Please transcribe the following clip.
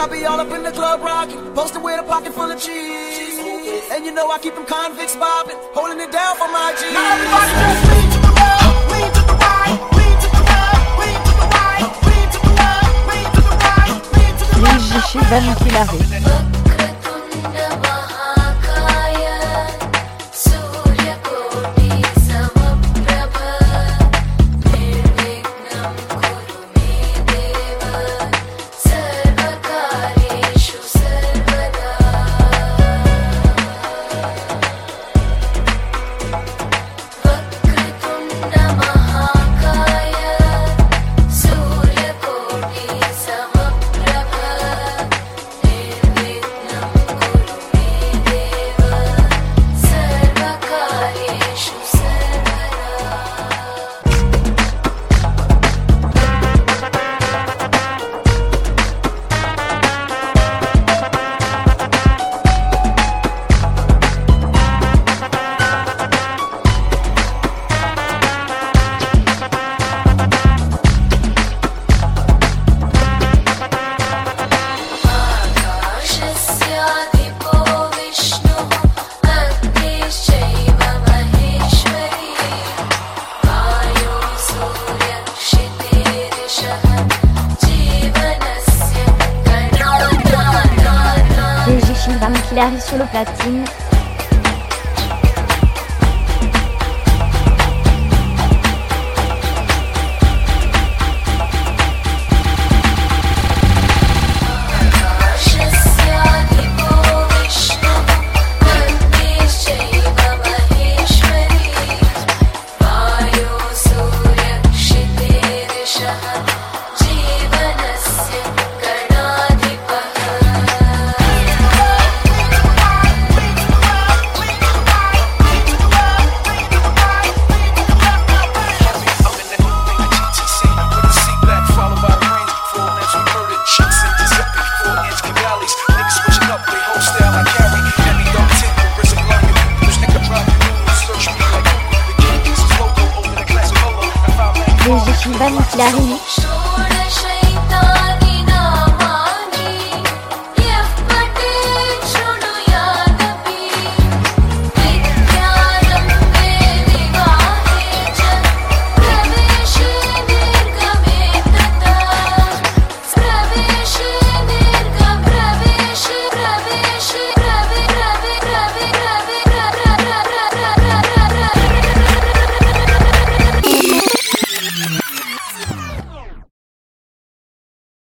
I be all up in the club rocking, posting with a pocket full of cheese. And you know I keep them convicts bobbing, holding it down for my G. Now everybody just lean to the left, lean to the right, lean to the left, lean to the right, lean to the left, lean to the right, lean to the right. Gigi Vanillari. Vanillari sur le platine. Vanillari.